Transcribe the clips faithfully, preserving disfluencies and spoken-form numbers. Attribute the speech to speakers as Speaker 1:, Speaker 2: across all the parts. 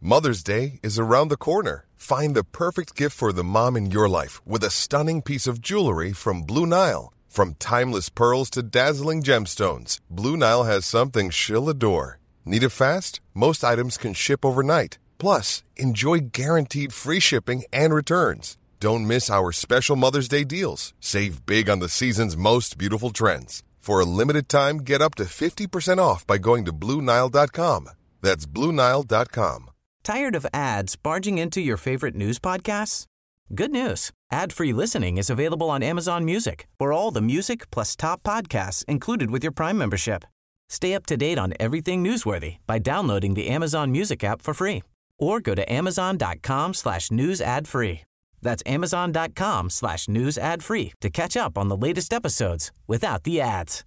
Speaker 1: Mother's Day is around the corner. Find the perfect gift for the mom in your life with a stunning piece of jewelry from Blue Nile. From timeless pearls to dazzling gemstones, Blue Nile has something she'll adore. Need it fast? Most items can ship overnight. Plus, enjoy guaranteed free shipping and returns. Don't miss our special Mother's Day deals. Save big on the season's most beautiful trends. For a limited time, get up to fifty percent off by going to Blue Nile dot com. That's Blue Nile dot com.
Speaker 2: Tired of ads barging into your favorite news podcasts? Good news. Ad-free listening is available on Amazon Music for all the music plus top podcasts included with your Prime membership. Stay up to date on everything newsworthy by downloading the Amazon Music app for free or go to amazon.com slash news ad free. That's amazon.com slash news ad free to catch up on the latest episodes without the ads.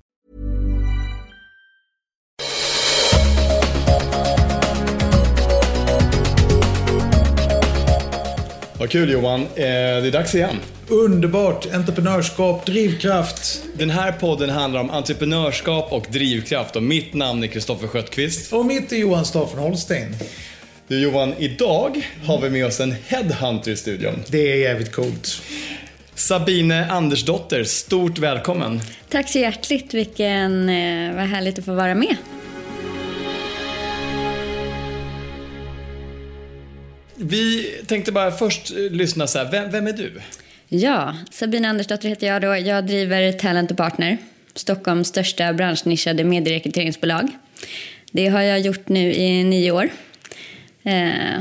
Speaker 3: Vad kul Johan, eh, det är dags igen.
Speaker 4: Underbart, entreprenörskap, drivkraft.
Speaker 3: Den här podden handlar om entreprenörskap och drivkraft och mitt namn är Kristoffer Sköttqvist.
Speaker 4: Och mitt är Johan Staffen Holstein.
Speaker 3: Du Johan, idag har vi med oss en headhunter i studion.
Speaker 4: Det är jävligt coolt.
Speaker 3: Sabine Andersdotter, stort välkommen.
Speaker 5: Tack så hjärtligt, vilken, eh, vad härligt att få vara med.
Speaker 3: Vi tänkte bara först lyssna så här, vem, vem är du?
Speaker 5: Ja, Sabine Andersdotter heter jag då. Jag driver Talent och Partner, Stockholms största branschnischade medierekryteringsbolag. Det har jag gjort nu i nio år. Eh,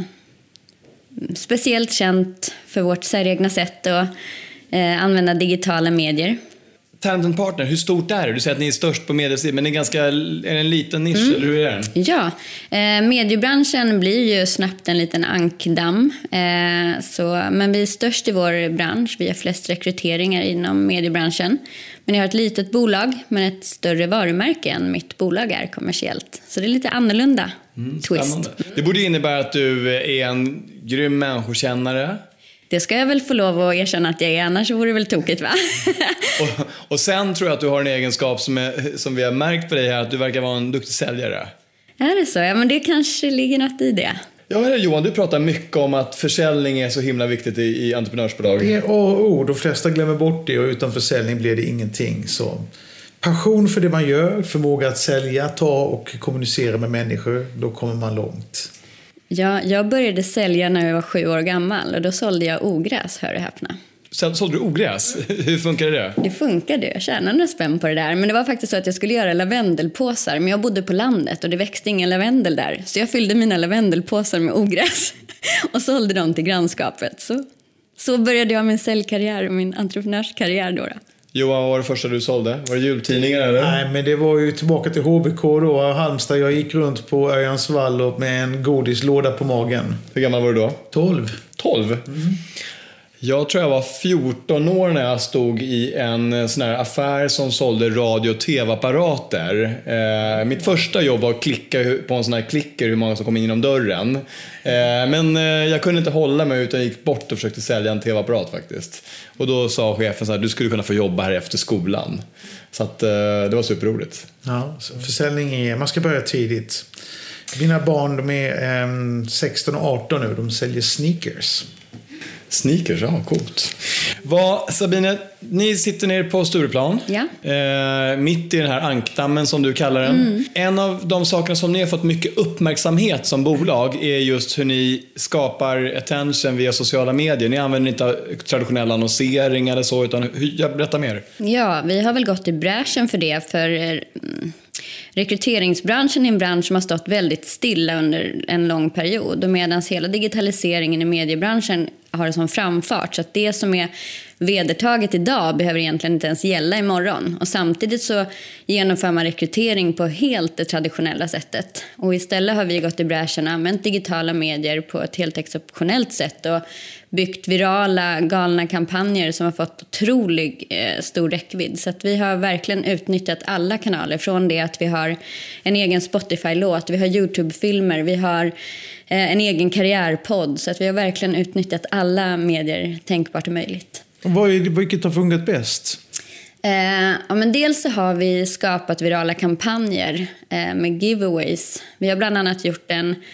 Speaker 5: speciellt känt för vårt säregna sätt att eh, använda digitala medier.
Speaker 3: Talent and Partner, hur stort är det? Du säger att ni är störst på mediesidan, men det är, ganska, är det en liten nisch, mm. eller hur är den?
Speaker 5: Ja, eh, mediebranschen blir ju snabbt en liten ankdamm. Eh, så, men vi är störst i vår bransch, vi har flest rekryteringar inom mediebranschen. Men jag har ett litet bolag, men ett större varumärke än mitt bolag är kommersiellt. Så det är lite annorlunda mm, twist.
Speaker 3: Det borde innebära att du är en grym människokännare.
Speaker 5: Det ska jag väl få lov att erkänna att jag är, annars vore det väl tokigt, va?
Speaker 3: och, och sen tror jag att du har en egenskap som, är, som vi har märkt på dig här, att du verkar vara en duktig säljare.
Speaker 5: Är det så? Ja, men det kanske ligger något i det.
Speaker 3: Ja, Johan, du pratar mycket om att försäljning är så himla viktigt i, i entreprenörsbolag.
Speaker 4: Det är A och O, de flesta glömmer bort det och utan försäljning blir det ingenting. Så passion för det man gör, förmåga att sälja, ta och kommunicera med människor, då kommer man långt.
Speaker 5: Ja, jag började sälja när jag var sju år gammal och då sålde jag ogräs, hör och häpna.
Speaker 3: Så sålde du ogräs? Hur funkade det?
Speaker 5: Det funkade, jag tjänade några spänn på det där. Men det var faktiskt så att jag skulle göra lavendelpåsar. Men jag bodde på landet och det växte ingen lavendel där. Så jag fyllde mina lavendelpåsar med ogräs och sålde dem till grannskapet. Så, så började jag min säljkarriär och min entreprenörskarriär då. då.
Speaker 3: Johan, vad var det första du sålde? Var det jultidningar eller?
Speaker 4: Nej, men det var ju tillbaka till H B K då, Halmstad. Jag gick runt på Örjansvall med en godislåda på magen.
Speaker 3: Hur gammal var du då?
Speaker 4: tolv.
Speaker 3: tolv? Mm. Jag tror jag var fjorton år när jag stod i en sån här affär som sålde radio- och tv-apparater. Eh, mitt första jobb var att klicka på en sån här klicker hur många som kom in genom dörren. Eh, men eh, jag kunde inte hålla mig utan gick bort och försökte sälja en tv-apparat faktiskt. Och då sa chefen så här, du skulle kunna få jobba här efter skolan. Så att, eh, det var superroligt.
Speaker 4: Ja, så försäljning är, man ska börja tidigt. Mina barn, de är eh, sexton och arton nu, de säljer sneakers.
Speaker 3: Sneakers, ja, coolt. Vad, Sabine, ni sitter nere på Stureplan.
Speaker 5: Ja.
Speaker 3: Eh, mitt i den här ankdammen som du kallar den. Mm. En av de sakerna som ni har fått mycket uppmärksamhet som bolag är just hur ni skapar attention via sociala medier. Ni använder inte traditionell annonsering eller så, utan hur, berätta mer.
Speaker 5: Ja, vi har väl gått i bräschen för det, för rekryteringsbranschen är en bransch som har stått väldigt stilla under en lång period. Och medan hela digitaliseringen i mediebranschen har det som framfart. Så att det som är vedertaget idag behöver egentligen inte ens gälla imorgon. Och samtidigt så genomför man rekrytering på helt det traditionella sättet. Och istället har vi gått i bräschen och använt digitala medier på ett helt exceptionellt sätt. Och byggt virala, galna kampanjer som har fått otrolig eh, stor räckvidd. Så att vi har verkligen utnyttjat alla kanaler. Från det att vi har en egen Spotify-låt, vi har YouTube-filmer, vi har eh, en egen karriärpodd. Så att vi har verkligen utnyttjat alla medier tänkbart och möjligt.
Speaker 4: Och vad är, vilket har fungerat bäst?
Speaker 5: Eh, ja, men dels så har vi skapat virala kampanjer eh, med giveaways. Vi har bland annat gjort en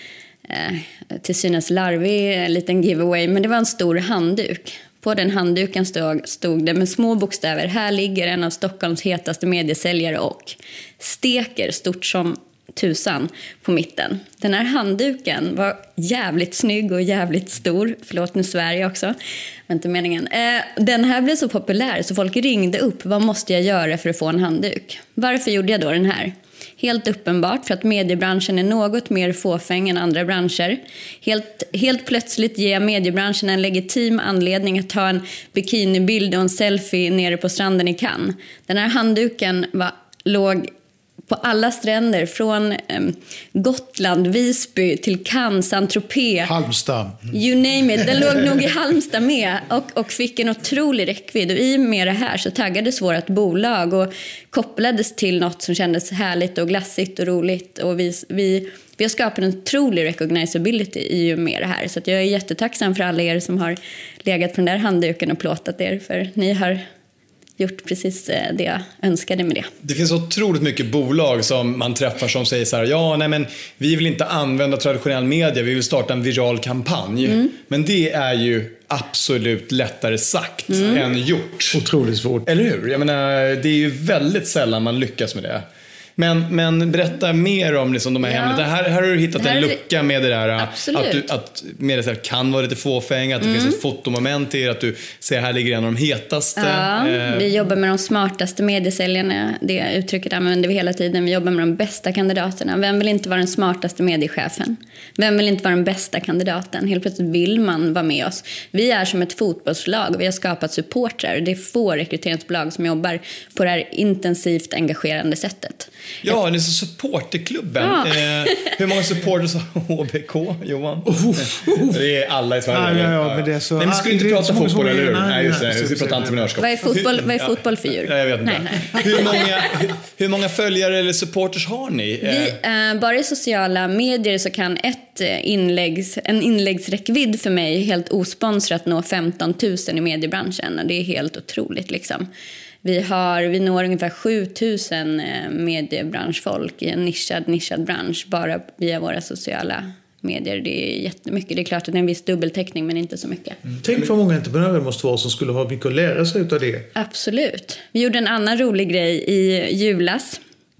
Speaker 5: eh, till synes larvig liten giveaway, men det var en stor handduk. På den handduken stod, stod det med små bokstäver: här ligger en av Stockholms hetaste mediesäljare och steker stort som tusan på mitten. Den här handduken var jävligt snygg och jävligt stor. Förlåt, nu svär jag också. Men inte meningen. Eh, den här blev så populär så folk ringde upp: vad måste jag göra för att få en handduk? Varför gjorde jag då den här? Helt uppenbart för att mediebranschen är något mer fåfäng än andra branscher. Helt, helt plötsligt ger mediebranschen en legitim anledning att ta en bikinibild och en selfie nere på stranden i Cannes. Den här handduken var, låg på alla stränder från eh, Gotland, Visby till Cannes, Saint-Tropez.
Speaker 4: Halmstad.
Speaker 5: You name it. Den låg nog i Halmstad med och, och fick en otrolig räckvidd. Och i och med det här så taggades vårt bolag och kopplades till något som kändes härligt och glassigt och roligt. Och vi, vi, vi har skapat en otrolig recognizability i och med det här. Så att jag är jättetacksam för alla er som har legat på den där handduken och plåtat er. För ni har gjort precis det jag önskade med det.
Speaker 3: Det finns otroligt mycket bolag som man träffar som säger så här: ja, nej men vi vill inte använda traditionell media, vi vill starta en viral kampanj. Mm. Men det är ju absolut lättare sagt mm. än gjort.
Speaker 4: Otroligt svårt.
Speaker 3: Eller hur? Jag menar, det är ju väldigt sällan man lyckas med det. Men, men berätta mer om liksom de här ja. hemligheterna. Här, här har du hittat en lucka med det där. Att, du, att med det här kan vara lite fåfäng. Att det mm. finns ett fotomoment i er. Att du ser här ligger en av de hetaste.
Speaker 5: Ja, eh. Vi jobbar med de smartaste mediesäljarna. Det uttrycket använder vi hela tiden. Vi jobbar med de bästa kandidaterna. Vem vill inte vara den smartaste mediechefen? Vem vill inte vara den bästa kandidaten? Helt plötsligt vill man vara med oss. Vi är som ett fotbollslag. Vi har skapat supportrar. Det är få rekryteringsbolag som jobbar på det här intensivt engagerande sättet.
Speaker 3: Ja, det är så supporterklubben. Ja. Eh, hur många supporters har H B K, Johan? Oh, oh. Det är alla i Sverige.
Speaker 4: Ja, ja, men det är så...
Speaker 3: Nej, men ska inte prata fotboll, eller hur? Nej, just det. Vi ska prata entreprenörskap.
Speaker 5: Vad är fotboll, vad är fotboll för djur?
Speaker 3: Ja, jag vet inte. Nej, nej. Hur, många, hur, hur många följare eller supporters har ni?
Speaker 5: Vi, eh, bara i sociala medier så kan ett inläggs, en inläggsräckvidd för mig helt osponsrat nå femton tusen i mediebranschen. Och det är helt otroligt liksom. Vi, har, vi når ungefär sju tusen mediebranschfolk i en nischad, nischad bransch bara via våra sociala medier. Det är jättemycket. Det är klart att det är en viss dubbeltäckning, men inte så mycket.
Speaker 4: Mm. Tänk vad många entreprenörer måste vara som skulle ha mycket att lära sig av det.
Speaker 5: Absolut. Vi gjorde en annan rolig grej i julas.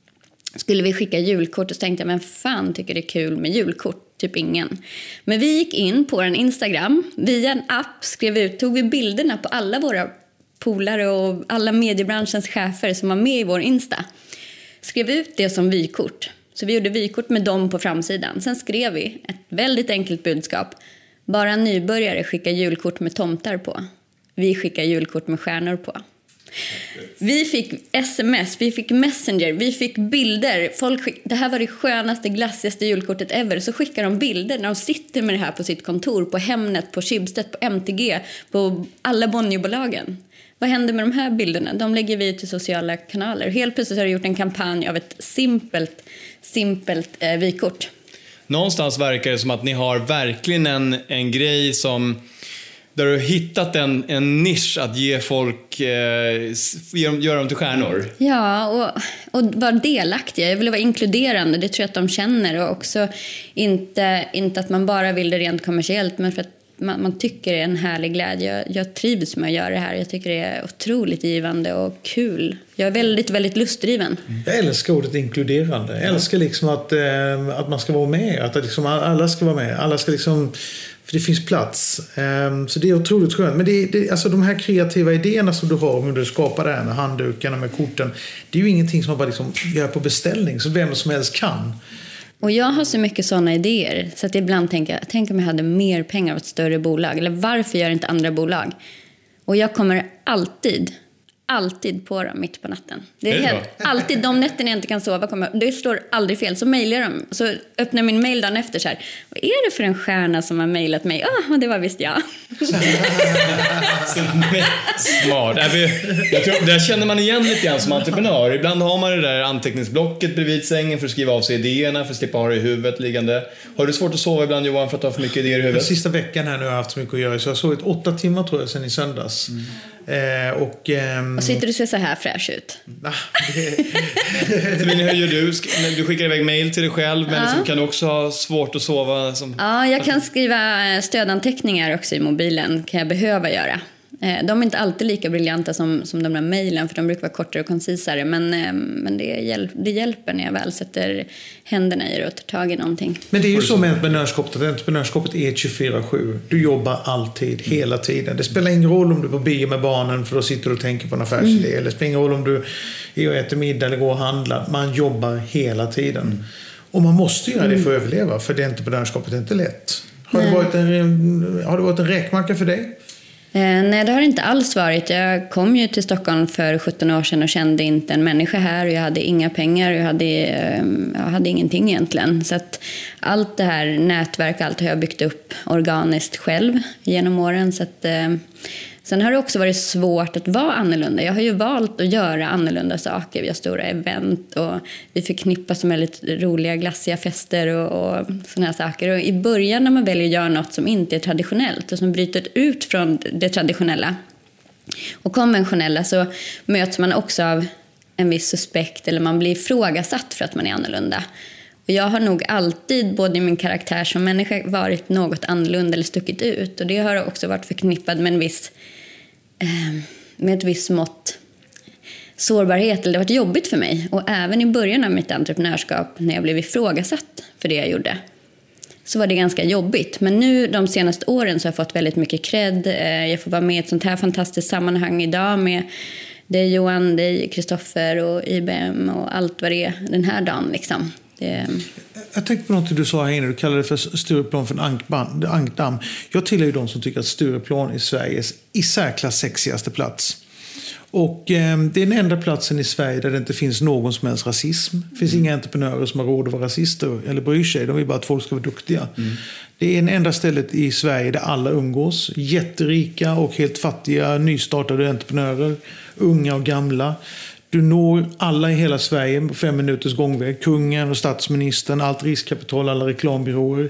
Speaker 5: Skulle vi skicka julkort och så tänkte jag, men fan tycker det är kul med julkort? Typ ingen. Men vi gick in på en Instagram via en app, skrev ut, tog vi bilderna på alla våra polare och alla mediebranschens chefer som var med i vår Insta. Skrev ut det som vykort. Så vi gjorde vykort med dem på framsidan. Sen skrev vi ett väldigt enkelt budskap. Bara nybörjare skickar julkort med tomtar på. Vi skickar julkort med stjärnor på. Vi fick sms, vi fick messenger, vi fick bilder. Folk skick, det här var det skönaste, glassigaste julkortet ever. Så skickar de bilder när de sitter med det här på sitt kontor, på Hemnet, på Schibsted, på M T G, på alla Bonnier-bolagen. Vad händer med de här bilderna? De lägger vi ut till sociala kanaler. Helt plötsligt har det gjort en kampanj av ett simpelt, simpelt eh, vykort.
Speaker 3: Någonstans verkar det som att ni har verkligen en, en grej som... Där du har hittat en, en nisch att ge folk, eh, göra, göra dem till stjärnor.
Speaker 5: Ja, och, och vara delaktiga. Jag vill vara inkluderande, det tror jag att de känner. Och också inte, inte att man bara vill det rent kommersiellt, men för att man, man tycker det är en härlig glädje. Jag, jag trivs med att göra det här. Jag tycker det är otroligt givande och kul. Jag är väldigt, väldigt lustdriven.
Speaker 4: Jag älskar ordet inkluderande. Jag älskar liksom att, eh, att man ska vara med. Att liksom alla ska vara med. Alla ska liksom... För det finns plats. Um, så det är otroligt skönt. Men det, det, alltså de här kreativa idéerna som du har, hur du skapar det här med handdukarna, med korten. Det är ju ingenting som man bara liksom gör på beställning. Så vem som helst kan.
Speaker 5: Och jag har så mycket sådana idéer. Så att ibland tänker jag, tänk om jag hade mer pengar av ett större bolag. Eller varför gör inte andra bolag? Och jag kommer alltid... Alltid på dem mitt på natten. Det är, är det helt, alltid de nätterna jag inte kan sova kommer, det slår aldrig fel. Så mejlar de. Så öppnar min mejl dagen efter så här. Vad är det för en stjärna som har mejlat mig? Ah, det var visst jag.
Speaker 3: Smart. Jag tror, där känner man igen lite grann som entreprenör. Ibland har man det där anteckningsblocket bredvid sängen för att skriva av sig idéerna, för att slippa ha det i huvudet liggande. Har du svårt att sova ibland, Johan, för att ha för mycket idéer i huvudet?
Speaker 4: Den sista veckan här nu har jag haft så mycket att göra. Så jag har sovit åtta timmar tror jag sedan i söndags. Eh, och, ehm...
Speaker 5: och sitter du så här fräsch ut?
Speaker 3: Nah, det... Hur gör du? Du skickar iväg mejl till dig själv, men ja. liksom, kan du också ha svårt att sova? Som...
Speaker 5: Ja, jag kan skriva stödanteckningar också i mobilen, kan jag behöva göra. De är inte alltid lika briljanta som, som de där mejlen, för de brukar vara kortare och koncisare. Men, men det, hjälp, det hjälper när jag väl sätter händerna i det och tar tag i någonting. Men det är ju så med entreprenörskapet, att entreprenörskapet är tjugofyra sju. Du jobbar alltid, hela tiden. Det spelar ingen roll om du är på bio med barnen, för då sitter du och tänker på en affärsidé. Mm. Eller det spelar ingen roll om du är och äter middag eller går och handlar. Man jobbar hela tiden. Mm. Och man måste göra det för att överleva, för det entreprenörskapet är inte lätt. Har det varit en, har det varit en räkmacka för dig? Eh, nej, det har det inte alls varit. Jag kom ju till Stockholm för sjutton år sedan och kände inte en människa här. Och jag hade inga pengar och jag hade, eh, jag hade ingenting egentligen. Så att allt det här nätverk, allt har jag byggt upp organiskt själv genom åren. Så att, eh, sen har det också varit svårt att vara annorlunda. Jag har ju valt att göra annorlunda saker. Vi har stora event och vi förknippas med lite roliga glassiga fester och, och såna här saker. Och i början när man väljer att göra något som inte är traditionellt och som bryter ut från det traditionella och konventionella, så möts man också av en viss suspekt, eller man blir ifrågasatt för att man är annorlunda. Och jag har nog alltid, både i min karaktär som människa, varit något annorlunda eller stuckit ut. Och det har också varit förknippad med en viss eh, med ett visst mått sårbarhet. Eller det har varit jobbigt för mig. Och även i början av mitt entreprenörskap, när jag blev ifrågasatt för det jag gjorde, så var det ganska jobbigt. Men nu de senaste åren så har jag fått väldigt mycket cred. Eh, jag får vara med i ett sånt här fantastiskt sammanhang idag med dig Johan, dig Kristoffer och I B M och allt vad det är den här dagen liksom. Det...
Speaker 4: Jag tänkte på något du sa här inne, du kallade det för Stureplan för en ankdamm. Jag tillhör ju de som tycker att Stureplan är Sveriges i särklass sexigaste plats. Och eh, det är den enda platsen i Sverige där det inte finns någon som helst rasism. Det finns mm. inga entreprenörer som har råd att vara rasister eller bryr sig. De vill bara att folk ska vara duktiga. Mm. Det är den enda stället i Sverige där alla umgås. Jätterika och helt fattiga nystartade entreprenörer. Unga och gamla. Du når alla i hela Sverige på fem minuters gångväg. Kungen och statsministern, allt riskkapital, alla reklambyråer.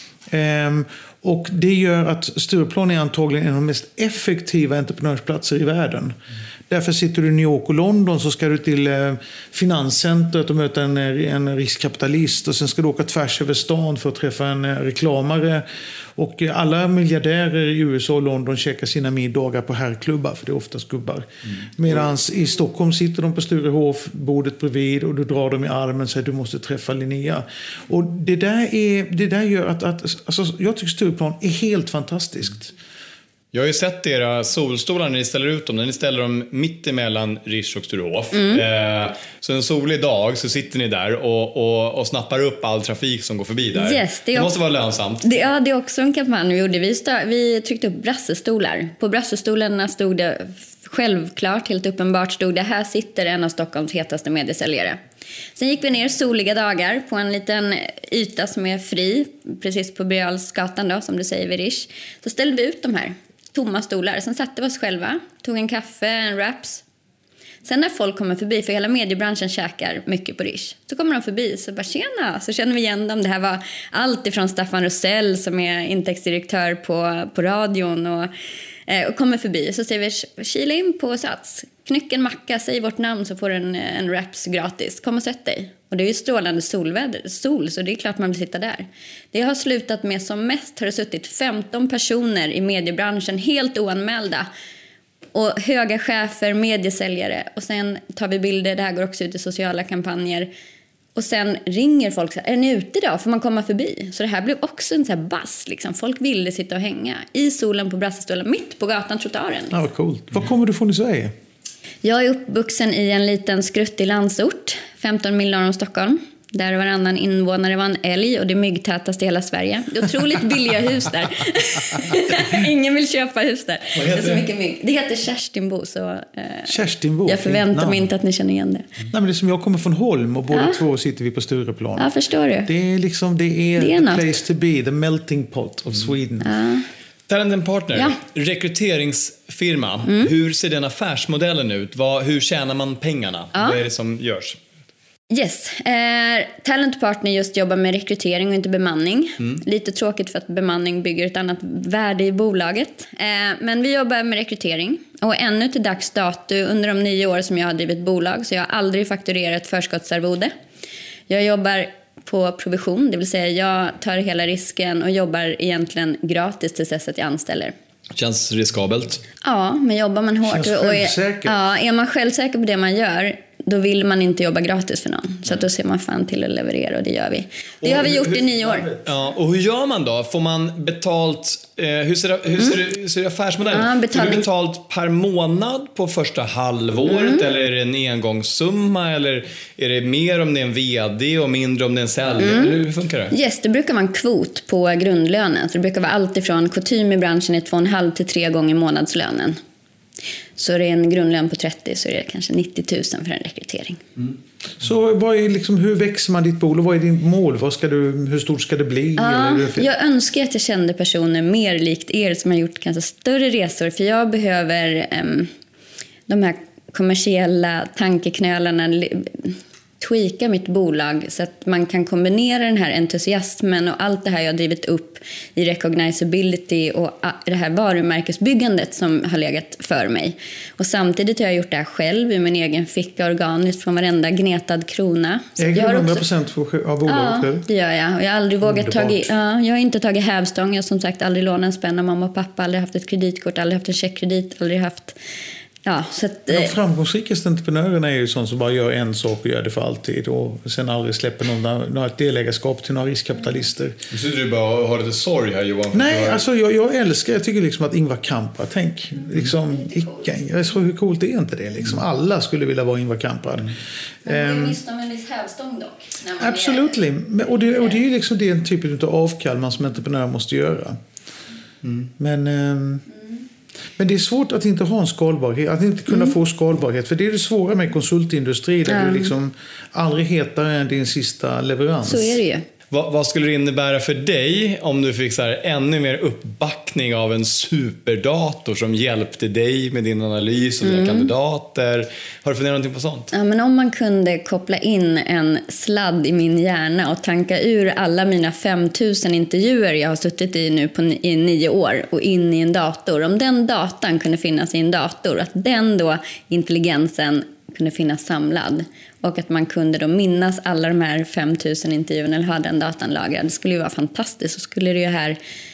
Speaker 4: Ehm, och det gör att Stureplan är antagligen en av de mest effektiva entreprenörsplatser i världen. Mm. Därför sitter du i New York och London, så ska du till eh, finanscentret och möta en, en riskkapitalist. Och sen ska du åka tvärs över stan för att träffa en eh, reklamare. Och eh, alla miljardärer i U S A och London käkar sina middagar på herrklubbar, för det är oftast gubbar. Mm. Medan i Stockholm sitter de på Sturehof, bordet bredvid, och du drar dem i armen och säger du måste träffa Linnea. Och det där, är, det där gör att, att alltså, jag tycker Stureplan är helt fantastiskt.
Speaker 3: Jag har ju sett era solstolar när ni ställer ut dem. När ni ställer dem mitt emellan Rish och Sturehof. Mm. Eh, så en solig dag så sitter ni där och, och, och snappar upp all trafik som går förbi där.
Speaker 5: Yes, det,
Speaker 3: det måste
Speaker 5: också,
Speaker 3: vara lönsamt.
Speaker 5: Det, ja, det är också en kampanj vi gjorde. Vi, stö, vi tryckte upp brassestolar. På brassestolarna stod det självklart, helt uppenbart stod det: här sitter en av Stockholms hetaste mediesäljare. Sen gick vi ner soliga dagar på en liten yta som är fri, precis på Birger Jarlsgatan då, som du säger vid Rish. Så ställde vi ut de här tomma stolar. Sen satte vi oss själva, tog en kaffe, en wraps. Sen när folk kommer förbi, för hela mediebranschen käkar mycket på Rish, så kommer de förbi, så bara tjena, så känner vi igen dem. Det här var allt ifrån Staffan Rosell som är intäktsdirektör på, på radion och, eh, och kommer förbi. Så säger vi, kila in på Sats, knyck en macka, säg vårt namn så får du en, en wraps gratis. Kom och sätt dig. Och det är ju strålande solväder, sol, så det är klart man vill sitta där. Det har slutat med, som mest har det suttit femton personer i mediebranschen helt oanmälda. Och höga chefer, mediesäljare. Och sen tar vi bilder, det här går också ut i sociala kampanjer. Och sen ringer folk så här, är ni ute idag? Får man komma förbi? Så det här blev också en så här bass, liksom. Folk ville sitta och hänga i solen på brassestolen, mitt på gatan, trottoaren.
Speaker 4: Ja, vad coolt. Var kommer du från i Sverige?
Speaker 5: Jag är uppvuxen i en liten skruttig landsort, femton mil norr om Stockholm. Där varannan invånare var en älg och det myggtätaste i hela Sverige. Det är otroligt billiga hus där. Ingen vill köpa hus där. Det är så mycket mygg. Det heter Kerstinbo. Så, eh,
Speaker 4: Kerstinbo.
Speaker 5: Jag förväntar mig inte att ni känner igen det.
Speaker 4: Nej, men det är som jag kommer från Holm och båda ja. två sitter vi på Stureplan.
Speaker 5: Ja, förstår du.
Speaker 4: Det är liksom, det är,
Speaker 5: det är
Speaker 4: the
Speaker 5: något.
Speaker 4: place to be, the melting pot of Sweden.
Speaker 5: Ja.
Speaker 3: Talent and Partner,
Speaker 5: ja.
Speaker 3: rekryteringsfirma. Mm. Hur ser den affärsmodellen ut? Vad, hur tjänar man pengarna? Ja. Vad är det som görs?
Speaker 5: Yes, eh, Talent Partner just jobbar med rekrytering och inte bemanning. Mm. Lite tråkigt för att bemanning bygger ett annat värde i bolaget. Eh, men vi jobbar med rekrytering. Och ännu till dags dato under de nio år som jag har drivit bolag så jag har aldrig fakturerat förskottsarvode. Jag jobbar på provision, det vill säga jag tar hela risken och jobbar egentligen gratis tills dess att jag anställer.
Speaker 3: Känns riskabelt?
Speaker 5: Ja, men jobbar man hårt
Speaker 4: Känns
Speaker 5: och är,
Speaker 4: självsäker.
Speaker 5: ja, är man självsäker på det man gör, då vill man inte jobba gratis för någon. Så att då ser man fan till att leverera och det gör vi. Det och har vi gjort hur, i nio år.
Speaker 3: Ja, och hur gör man då? Får man betalt, eh, hur ser det, hur ser det, hur ser det affärsmodellen? Ja, betalning. Får du betalt per månad på första halvåret mm. eller är det en engångssumma eller är det mer om det är en vd och mindre om det är en säljare? Mm. Eller hur funkar det?
Speaker 5: Yes, det brukar vara en kvot på grundlönen. Så det brukar vara allt ifrån kutym i branschen är två och en halv till tre gånger månadslönen. Så är det en grundlön på trettio så är det kanske nittio tusen för en rekrytering.
Speaker 4: Mm. Så vad är liksom, hur växer man ditt bolag? Vad är ditt mål? Vad ska du, hur stort ska det bli?
Speaker 5: Ja,
Speaker 4: eller det
Speaker 5: jag önskar att jag kände personer mer likt er som har gjort kanske större resor. För jag behöver um, de här kommersiella tankeknölarna tweaka mitt bolag så att man kan kombinera den här entusiasmen och allt det här jag har drivit upp i recognizability och det här varumärkesbyggandet som har legat för mig. Och samtidigt har jag gjort det här själv i min egen ficka organiskt från varenda gnetad krona.
Speaker 4: Så jag har hundra procent av bolaget?
Speaker 5: Ja, det gör jag. Och jag har aldrig vågat tagit, ja, jag har inte tagit hävstång. Jag har som sagt aldrig lånat en spänn av mamma och pappa, aldrig haft ett kreditkort, aldrig haft en checkkredit, aldrig haft... Ja, så att,
Speaker 4: de framgångsrikaste entreprenörerna är ju sånt som bara gör en sak och gör det för alltid och sen aldrig släpper någon, några delägarskap till några riskkapitalister.
Speaker 3: Så du bara har lite sorg här, Johan?
Speaker 4: Nej, alltså jag, jag älskar, jag tycker liksom att Ingvar Kamprad, tänk liksom, Icken, jag tror hur coolt är inte det liksom, alla skulle vilja vara Ingvar Kamprad.
Speaker 5: Men det är visst om en viss hävstång dock.
Speaker 4: Absolut, och det, och det är ju liksom den typen av avkall man som entreprenör måste göra. Mm. Men... Mm. Men det är svårt att inte ha en skalbarhet, att inte kunna mm. få skalbarhet. För det är det svåra med konsultindustri där mm. du liksom aldrig heter än din sista leverans.
Speaker 5: Så är det ju.
Speaker 3: Vad, vad skulle det innebära för dig om du fick så här ännu mer uppbackning av en superdator som hjälpte dig med din analys och dina mm. kandidater? Har du funderat någonting på sånt?
Speaker 5: Ja, men om man kunde koppla in en sladd i min hjärna och tanka ur alla mina femtusen intervjuer jag har suttit i nu på i nio år och in i en dator. Om den datan kunde finnas i en dator, att den då intelligensen kunde finnas samlad och att man kunde då minnas alla de här femtusen intervjuerna eller ha den datan lagrad. Det skulle ju vara fantastiskt. Så skulle det ju här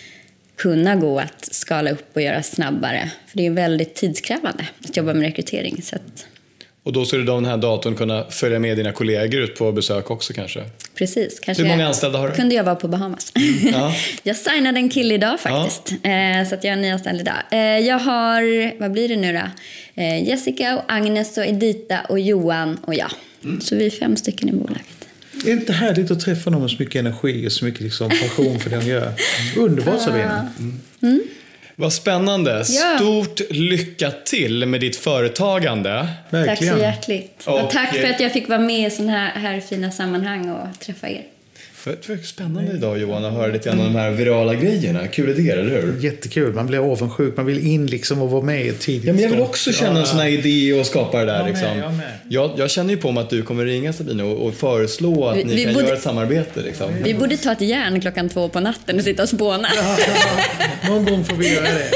Speaker 5: kunna gå att skala upp och göra snabbare. För det är väldigt tidskrävande att jobba med rekrytering. Så att...
Speaker 3: Och då skulle den här datorn kunna följa med dina kollegor ut på besök också kanske?
Speaker 5: Precis. Kanske
Speaker 3: Hur många anställda har du?
Speaker 5: Kunde jag vara på Bahamas. Mm, ja. Jag signade en kille idag faktiskt. Ja. Eh, så att jag är nyanställd idag. Eh, jag har, vad blir det nu då? Eh, Jessica och Agnes och Edita och Johan och jag. Mm. Så vi är fem stycken i bolaget.
Speaker 4: Det är inte härligt att träffa någon med så mycket energi och så mycket liksom passion för det de gör. Underbart, Sabina.
Speaker 5: Mm. Mm.
Speaker 3: Vad spännande. Ja. Stort lycka till med ditt företagande.
Speaker 5: Verkligen. Tack så hjärtligt. Och, och tack för att jag fick vara med i sådana här, här fina sammanhang och träffa er.
Speaker 3: Det var spännande idag, Johan, att höra lite om de här virala grejerna. Kul idéer, eller hur?
Speaker 4: Jättekul. Man blir avundsjuk. Man vill in liksom och vara med i tidigt.
Speaker 3: Ja, men jag vill också känna ja. en sån här idé och skapa det där. Jag, liksom.
Speaker 4: med, jag, med.
Speaker 3: Jag, jag känner ju på mig att du kommer ringa Sabina och, och föreslå att vi, ni vi kan borde, göra ett samarbete. Liksom.
Speaker 5: Vi borde ta ett järn klockan två på natten och sitta och spåna.
Speaker 4: Ja, ja. Någon gång får vi göra det.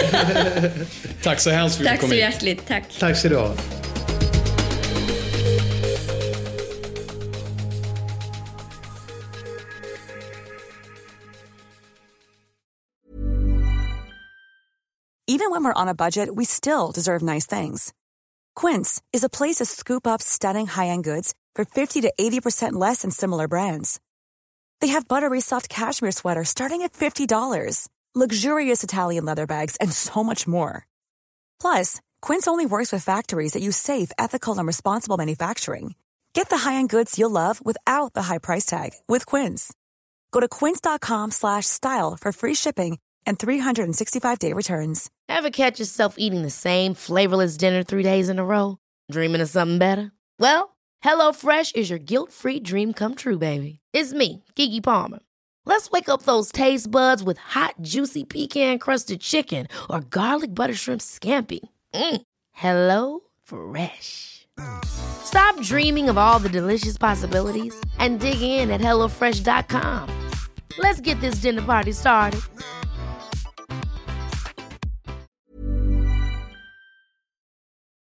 Speaker 3: Tack så hemskt för att du kom
Speaker 5: hit. Tack så hjärtligt. Tack.
Speaker 4: Tack så du ha.
Speaker 6: Even when we're on a budget, we still deserve nice things. Quince is a place to scoop up stunning high-end goods for fifty to eighty percent less than similar brands. They have buttery soft cashmere sweaters starting at fifty dollars, luxurious Italian leather bags, and so much more. Plus, Quince only works with factories that use safe, ethical, and responsible manufacturing. Get the high-end goods you'll love without the high price tag with Quince. Go to quince.com slash style for free shipping and three sixty-five day returns.
Speaker 7: Ever catch yourself eating the same flavorless dinner three days in a row? Dreaming of something better? Well, HelloFresh is your guilt-free dream come true, baby. It's me, Keke Palmer. Let's wake up those taste buds with hot, juicy pecan-crusted chicken or garlic butter shrimp scampi. Mm. Hello Fresh. Stop dreaming of all the delicious possibilities and dig in at hello fresh dot com. Let's get this dinner party started.